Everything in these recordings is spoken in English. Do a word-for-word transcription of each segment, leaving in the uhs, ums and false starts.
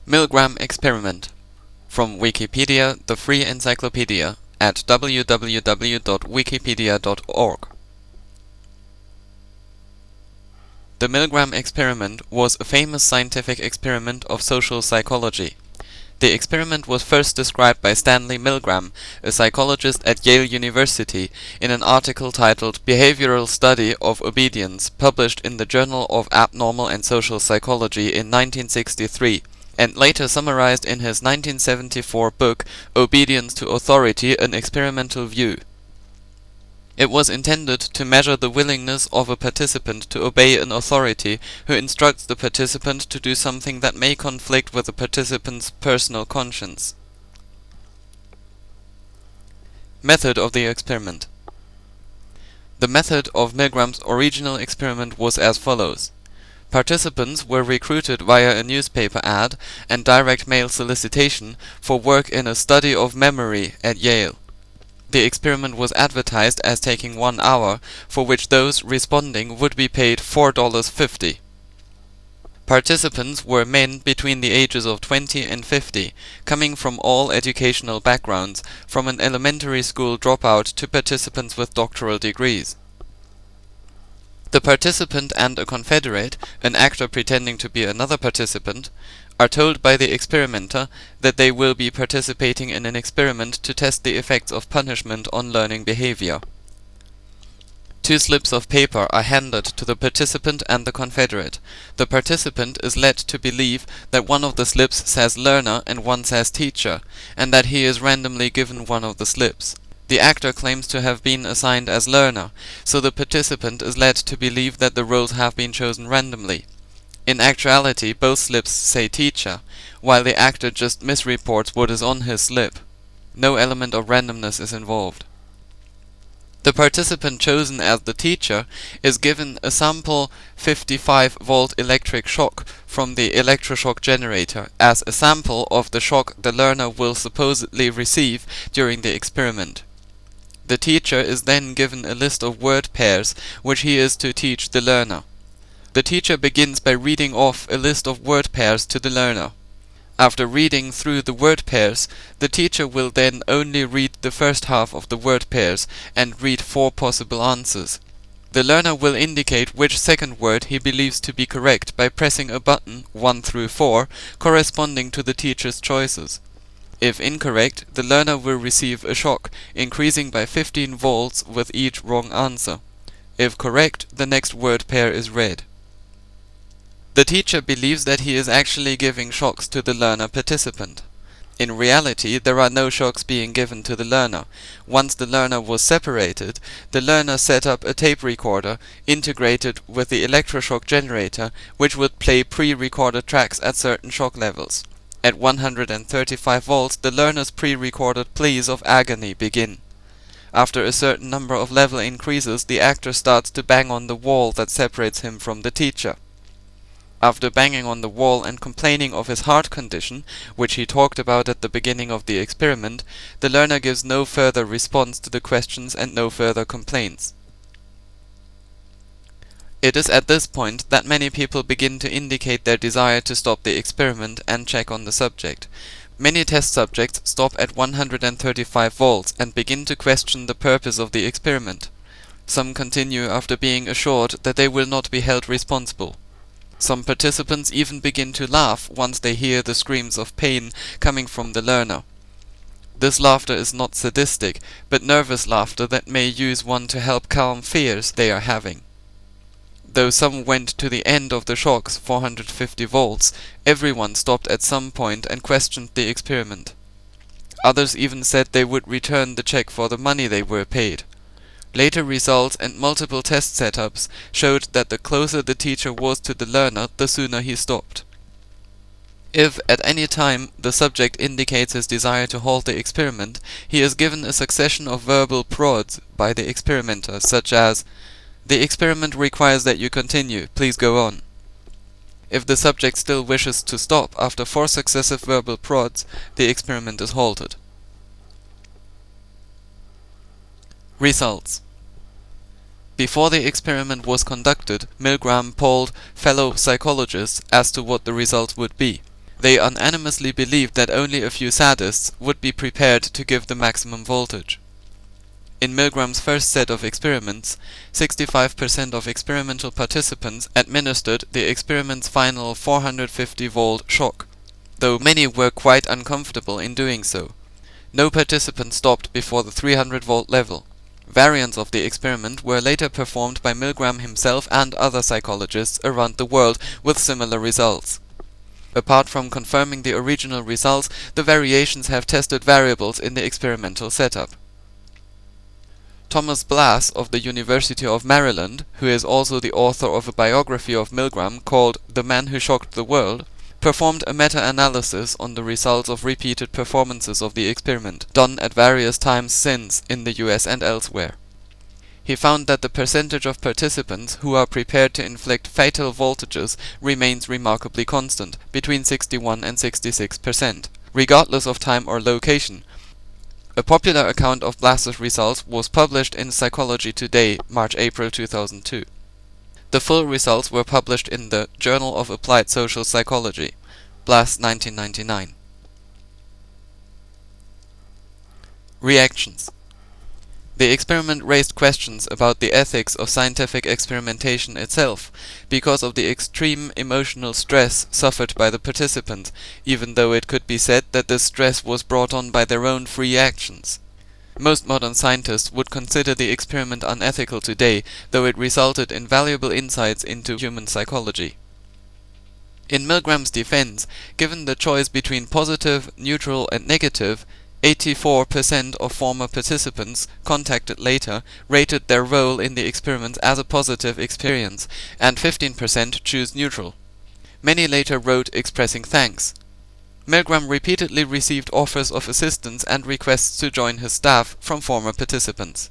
Milgram experiment. From Wikipedia, the free encyclopedia, at w w w dot wikipedia dot org. The Milgram experiment was a famous scientific experiment of social psychology. The experiment was first described by Stanley Milgram, a psychologist at Yale University, in an article titled Behavioral Study of Obedience, published in the Journal of Abnormal and Social Psychology in nineteen sixty-three, and later summarized in his nineteen seventy-four book Obedience to Authority: An Experimental View. It was intended to measure the willingness of a participant to obey an authority who instructs the participant to do something that may conflict with the participant's personal conscience. Method of the experiment. The method of Milgram's original experiment was as follows. Participants were recruited via a newspaper ad and direct mail solicitation for work in a study of memory at Yale. The experiment was advertised as taking one hour, for which those responding would be paid four dollars and fifty cents. Participants were men between the ages of twenty and fifty, coming from all educational backgrounds, from an elementary school dropout to participants with doctoral degrees. The participant and a confederate, an actor pretending to be another participant, are told by the experimenter that they will be participating in an experiment to test the effects of punishment on learning behavior. Two slips of paper are handed to the participant and the confederate. The participant is led to believe that one of the slips says learner and one says teacher, and that he is randomly given one of the slips. The actor claims to have been assigned as learner, so the participant is led to believe that the roles have been chosen randomly. In actuality, both slips say teacher, while the actor just misreports what is on his slip. No element of randomness is involved. The participant chosen as the teacher is given a sample fifty-five volt electric shock from the electroshock generator as a sample of the shock the learner will supposedly receive during the experiment. The teacher is then given a list of word pairs which he is to teach the learner. The teacher begins by reading off a list of word pairs to the learner. After reading through the word pairs, the teacher will then only read the first half of the word pairs and read four possible answers. The learner will indicate which second word he believes to be correct by pressing a button, one through four, corresponding to the teacher's choices. If incorrect, the learner will receive a shock, increasing by fifteen volts with each wrong answer. If correct, the next word pair is read. The teacher believes that he is actually giving shocks to the learner participant. In reality, there are no shocks being given to the learner. Once the learner was separated, the learner set up a tape recorder integrated with the electroshock generator, which would play pre-recorded tracks at certain shock levels. At one hundred thirty-five volts, the learner's pre-recorded pleas of agony begin. After a certain number of level increases, the actor starts to bang on the wall that separates him from the teacher. After banging on the wall and complaining of his heart condition, which he talked about at the beginning of the experiment, the learner gives no further response to the questions and no further complaints. It is at this point that many people begin to indicate their desire to stop the experiment and check on the subject. Many test subjects stop at one hundred thirty-five volts and begin to question the purpose of the experiment. Some continue after being assured that they will not be held responsible. Some participants even begin to laugh once they hear the screams of pain coming from the learner. This laughter is not sadistic, but nervous laughter that may use one to help calm fears they are having. Though some went to the end of the shocks, four hundred fifty volts, everyone stopped at some point and questioned the experiment. Others even said they would return the check for the money they were paid. Later results and multiple test setups showed that the closer the teacher was to the learner, the sooner he stopped. If at any time the subject indicates his desire to halt the experiment, he is given a succession of verbal prods by the experimenter, such as, "The experiment requires that you continue, please go on." If the subject still wishes to stop after four successive verbal prods, the experiment is halted. Results. Before the experiment was conducted, Milgram polled fellow psychologists as to what the results would be. They unanimously believed that only a few sadists would be prepared to give the maximum voltage. In Milgram's first set of experiments, sixty-five percent of experimental participants administered the experiment's final four hundred fifty volt shock, though many were quite uncomfortable in doing so. No participant stopped before the three hundred volt level. Variants of the experiment were later performed by Milgram himself and other psychologists around the world with similar results. Apart from confirming the original results, the variations have tested variables in the experimental setup. Thomas Blass of the University of Maryland, who is also the author of a biography of Milgram called The Man Who Shocked the World, performed a meta-analysis on the results of repeated performances of the experiment, done at various times since in the U S and elsewhere. He found that the percentage of participants who are prepared to inflict fatal voltages remains remarkably constant, between sixty-one and sixty-six percent, regardless of time or location. A popular account of Blass's results was published in Psychology Today, March-April two thousand two. The full results were published in the Journal of Applied Social Psychology, Blass nineteen ninety-nine. Reactions. The experiment raised questions about the ethics of scientific experimentation itself, because of the extreme emotional stress suffered by the participants, even though it could be said that this stress was brought on by their own free actions. Most modern scientists would consider the experiment unethical today, though it resulted in valuable insights into human psychology. In Milgram's defense, given the choice between positive, neutral and negative, eighty-four percent of former participants contacted later rated their role in the experiment as a positive experience, and fifteen percent chose neutral. Many later wrote expressing thanks. Milgram repeatedly received offers of assistance and requests to join his staff from former participants.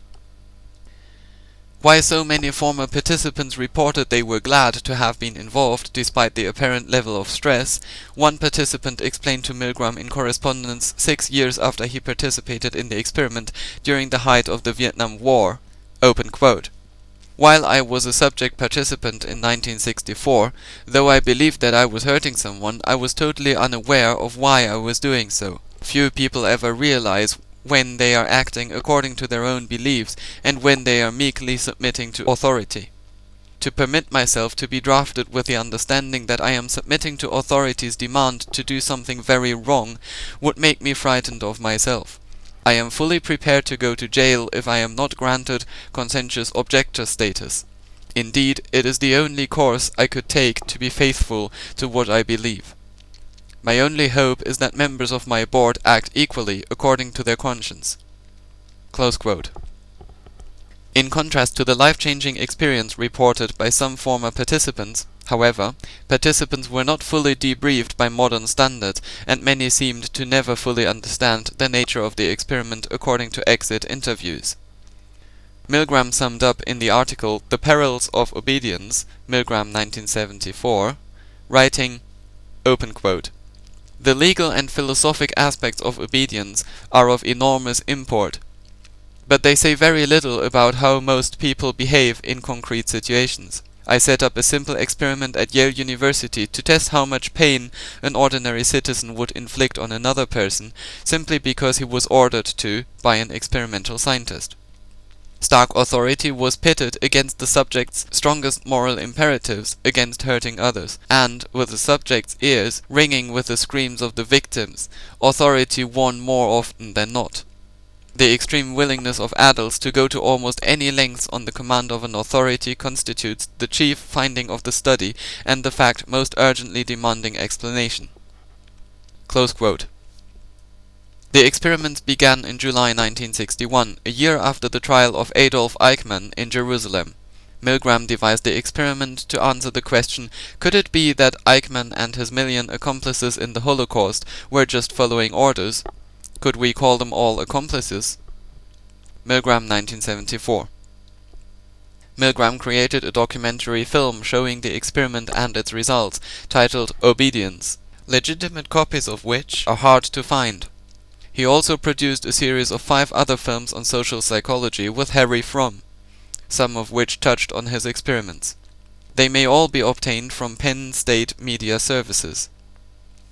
Why so many former participants reported they were glad to have been involved despite the apparent level of stress, one participant explained to Milgram in correspondence six years after he participated in the experiment during the height of the Vietnam War. Open quote. While I was a subject participant in nineteen sixty-four, though I believed that I was hurting someone, I was totally unaware of why I was doing so. Few people ever realize when they are acting according to their own beliefs and when they are meekly submitting to authority. To permit myself to be drafted with the understanding that I am submitting to authority's demand to do something very wrong would make me frightened of myself. I am fully prepared to go to jail if I am not granted conscientious objector status. Indeed, it is the only course I could take to be faithful to what I believe. My only hope is that members of my board act equally according to their conscience." Close quote. In contrast to the life-changing experience reported by some former participants, however, participants were not fully debriefed by modern standards, and many seemed to never fully understand the nature of the experiment according to exit interviews. Milgram summed up in the article The Perils of Obedience, Milgram nineteen seventy-four, writing, open quote, "The legal and philosophic aspects of obedience are of enormous import, but they say very little about how most people behave in concrete situations. I set up a simple experiment at Yale University to test how much pain an ordinary citizen would inflict on another person simply because he was ordered to by an experimental scientist. Stark authority was pitted against the subject's strongest moral imperatives against hurting others, and, with the subject's ears ringing with the screams of the victims, authority won more often than not. The extreme willingness of adults to go to almost any lengths on the command of an authority constitutes the chief finding of the study and the fact most urgently demanding explanation." Close quote. The experiment began in July nineteen sixty-one, a year after the trial of Adolf Eichmann in Jerusalem. Milgram devised the experiment to answer the question, could it be that Eichmann and his million accomplices in the Holocaust were just following orders? Could we call them all accomplices? Milgram nineteen seventy-four. Milgram created a documentary film showing the experiment and its results, titled Obedience, legitimate copies of which are hard to find. He also produced a series of five other films on social psychology with Harry Fromm, some of which touched on his experiments. They may all be obtained from Penn State Media Services.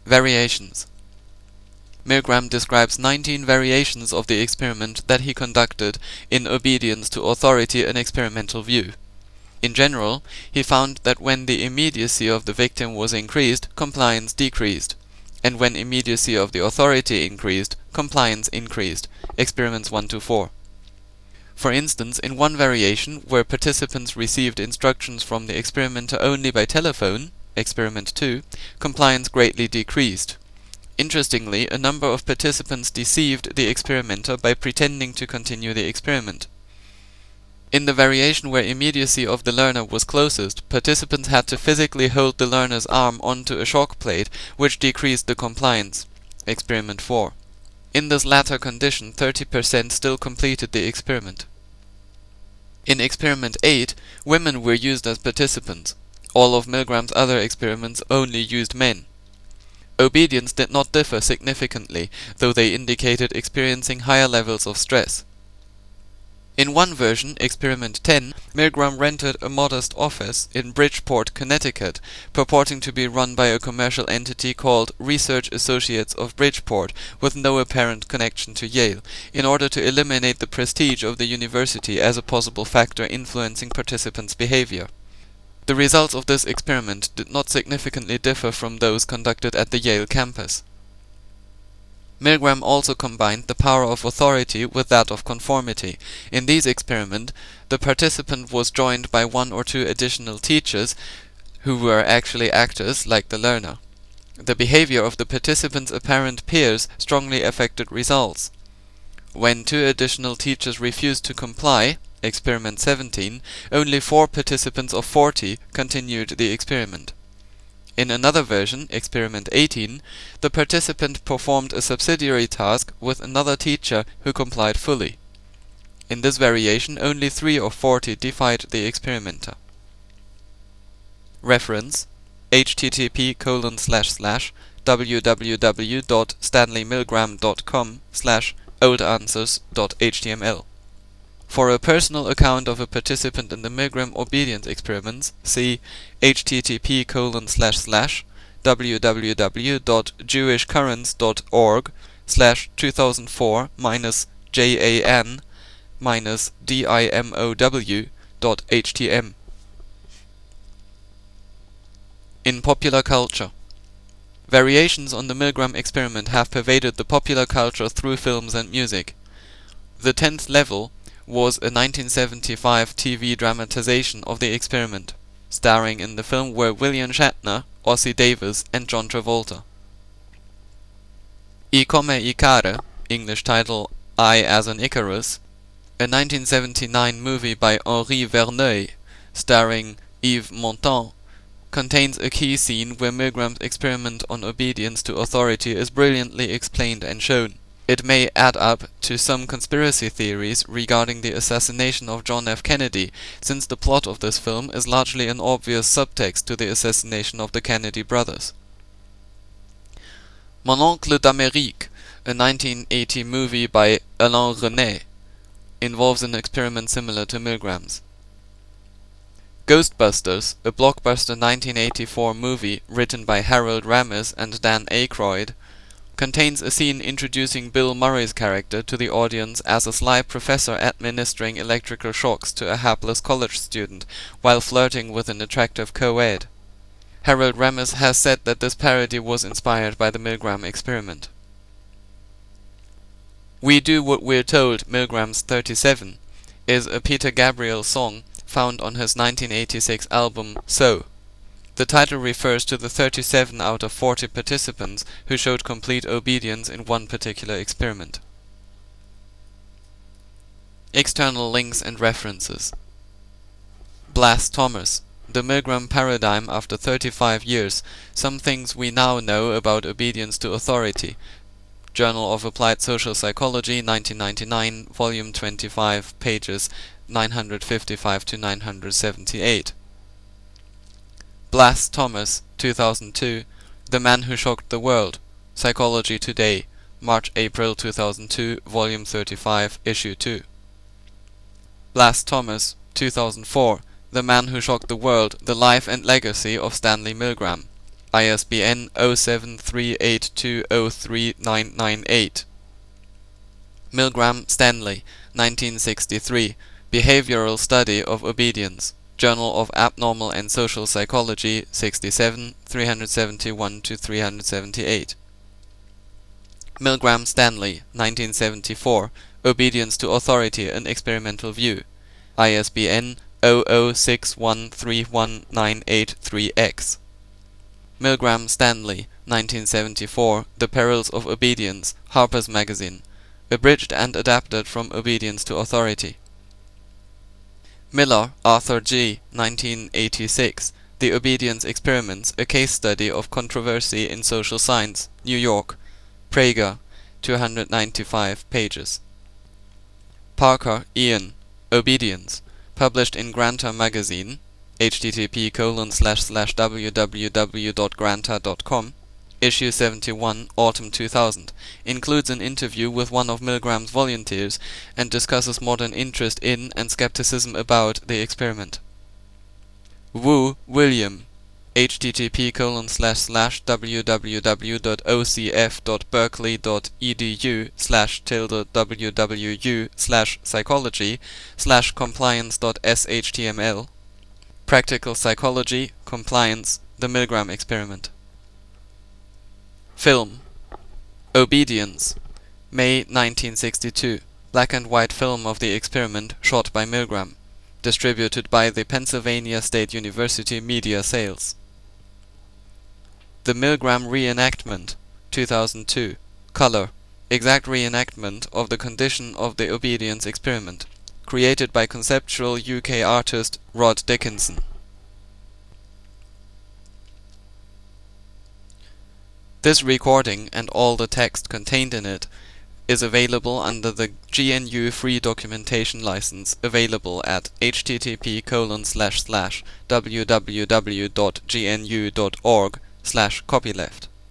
Variations. Milgram describes nineteen variations of the experiment that he conducted in obedience to authority and experimental view. In general, he found that when the immediacy of the victim was increased, compliance decreased, and when immediacy of the authority increased, compliance increased. Experiments one to four. For instance, in one variation, where participants received instructions from the experimenter only by telephone, experiment two, compliance greatly decreased. Interestingly, a number of participants deceived the experimenter by pretending to continue the experiment. In the variation where immediacy of the learner was closest, participants had to physically hold the learner's arm onto a shock plate, which decreased the compliance. Experiment four. In this latter condition, thirty percent still completed the experiment. In experiment eight, women were used as participants. All of Milgram's other experiments only used men. Obedience did not differ significantly, though they indicated experiencing higher levels of stress. In one version, experiment ten, Milgram rented a modest office in Bridgeport, Connecticut, purporting to be run by a commercial entity called Research Associates of Bridgeport, with no apparent connection to Yale, in order to eliminate the prestige of the university as a possible factor influencing participants' behavior. The results of this experiment did not significantly differ from those conducted at the Yale campus. Milgram also combined the power of authority with that of conformity. In these experiments, the participant was joined by one or two additional teachers who were actually actors like the learner. The behavior of the participants' apparent peers strongly affected results. When two additional teachers refused to comply, experiment seventeen, only four participants of forty continued the experiment. In another version, experiment eighteen, the participant performed a subsidiary task with another teacher who complied fully. In this variation, only three of forty defied the experimenter. Reference: http colon slash slash www dot stanleymilgram dot com slash oldanswers dot html. For a personal account of a participant in the Milgram obedience experiments, see http colon slash slash www dot jewishcurrents dot org slash two thousand four minus jan minus dimow dot htm. In popular culture. Variations on the Milgram experiment have pervaded the popular culture through films and music. The tenth Level was a nineteen seventy-five T V dramatization of the experiment. Starring in the film were William Shatner, Ossie Davis, and John Travolta. I come Icare, English title I as an Icarus, a nineteen seventy-nine movie by Henri Verneuil, starring Yves Montand, contains a key scene where Milgram's experiment on obedience to authority is brilliantly explained and shown. It may add up to some conspiracy theories regarding the assassination of John F. Kennedy, since the plot of this film is largely an obvious subtext to the assassination of the Kennedy brothers. Mon Oncle d'Amérique, a nineteen eighty movie by Alain Resnais, involves an experiment similar to Milgram's. Ghostbusters, a blockbuster nineteen eighty-four movie written by Harold Ramis and Dan Aykroyd, contains a scene introducing Bill Murray's character to the audience as a sly professor administering electrical shocks to a hapless college student while flirting with an attractive co-ed. Harold Ramis has said that this parody was inspired by the Milgram experiment. We Do What We're Told, Milgram's thirty-seven, is a Peter Gabriel song found on his nineteen eighty-six album So. The title refers to the thirty-seven out of forty participants who showed complete obedience in one particular experiment. External links and references. Blas Thomas, The Milgram Paradigm After thirty-five Years, Some Things We Now Know About Obedience to Authority. Journal of Applied Social Psychology, nineteen ninety-nine, volume twenty-five, pages nine hundred fifty-five to nine hundred seventy-eight. Blas Thomas, two thousand two, The Man Who Shocked the World, Psychology Today, March-April two thousand two, volume thirty-five, issue two. Blas Thomas, two thousand four, The Man Who Shocked the World, The Life and Legacy of Stanley Milgram, I S B N zero seven three eight two zero three nine nine eight. Milgram, Stanley, nineteen sixty-three, Behavioral Study of Obedience, Journal of Abnormal and Social Psychology, sixty-seven, three seventy-one to three seventy-eight. Milgram, Stanley, nineteen seventy-four, Obedience to Authority, an Experimental View, I S B N zero zero six one three one nine eight three X. Milgram, Stanley, nineteen seventy-four, The Perils of Obedience, Harper's Magazine, abridged and adapted from Obedience to Authority. Miller, Arthur G., nineteen eighty-six, The Obedience Experiments, a Case Study of Controversy in Social Science, New York, Prager, two hundred ninety-five pages. Parker, Ian, Obedience, published in Granta Magazine, http colon slash slash www dot granta dot com, issue seventy-one, autumn two thousand, includes an interview with one of Milgram's volunteers and discusses modern interest in and skepticism about the experiment. Wu, William, http colon slash slash www dot o c f dot berkeley dot e d u slash tilde wwu slash psychology slash compliance dot shtml. Practical Psychology, Compliance, The Milgram Experiment. Film. Obedience, May nineteen sixty-two, black and white film of the experiment shot by Milgram, distributed by the Pennsylvania State University Media Sales. The Milgram Reenactment, two thousand two, color, exact reenactment of the condition of the obedience experiment, created by conceptual U K artist Rod Dickinson. This recording and all the text contained in it is available under the G N U Free Documentation License, available at http colon slash slash www dot gnu dot org slash copyleft.